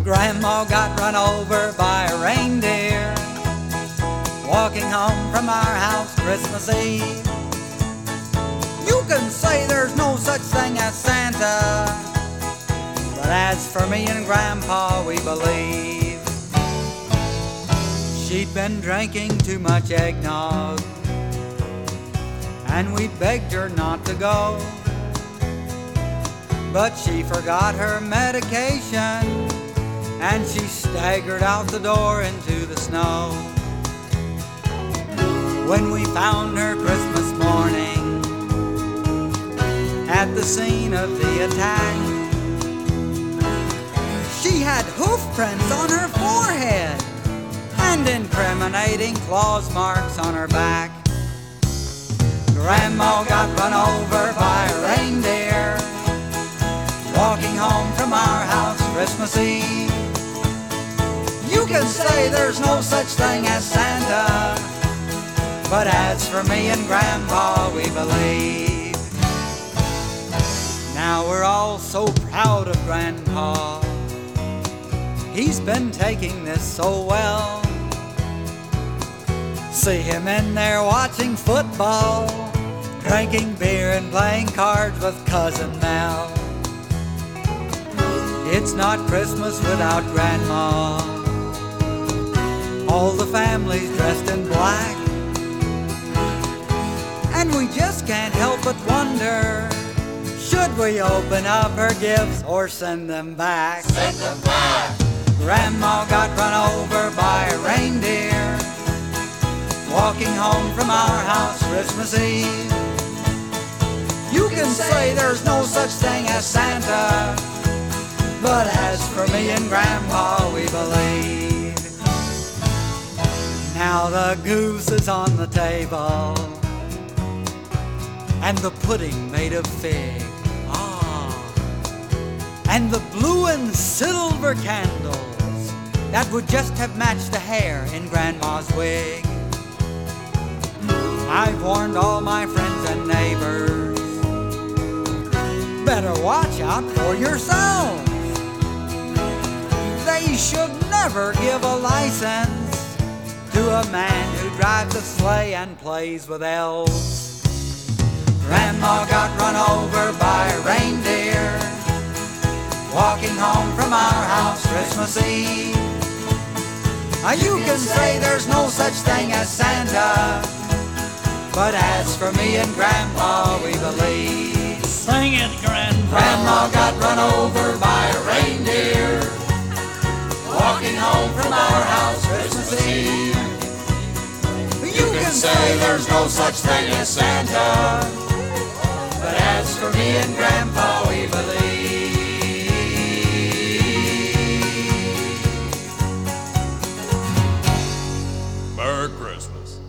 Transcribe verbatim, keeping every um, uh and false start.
Grandma got run over by a reindeer walking home from our house Christmas Eve. You can say there's no such thing as Santa, but as for me and Grandpa, we believe. She'd been drinking too much eggnog, and we begged her not to go, but she forgot her medication, and she staggered out the door into the snow. When we found her Christmas morning at the scene of the attack, she had hoof prints on her forehead and incriminating claws marks on her back. Grandma got run over by a reindeer walking home from our house Christmas Eve. You can say there's no such thing as Santa, but as for me and Grandpa, we believe. Now we're all so proud of Grandpa. He's been taking this so well. See him in there watching football, drinking beer and playing cards with Cousin Mel. It's not Christmas without Grandma. All the family's dressed in black, and we just can't help but wonder, should we open up her gifts or send them back? Send them back. Grandma got run over by a reindeer walking home from our house Christmas Eve. You can say there's no such thing as Santa, but as for me and Grandpa, we believe. Now the goose is on the table, and the pudding made of fig, ah, and the blue and silver candles that would just have matched the hair in Grandma's wig. I've warned all my friends and neighbors, better watch out for yourselves. They should never give a license to a man who drives a sleigh and plays with elves. Grandma got run over by a reindeer walking home from our house Christmas Eve. Now you can say there's no such thing as Santa, but as for me and Grandpa, we believe. Sing it, Grandpa. Grandma got run over by a reindeer walking home from our house Christmas Eve. You can say there's no such thing as Santa, but as for me and Grandpa, we believe. Merry Christmas.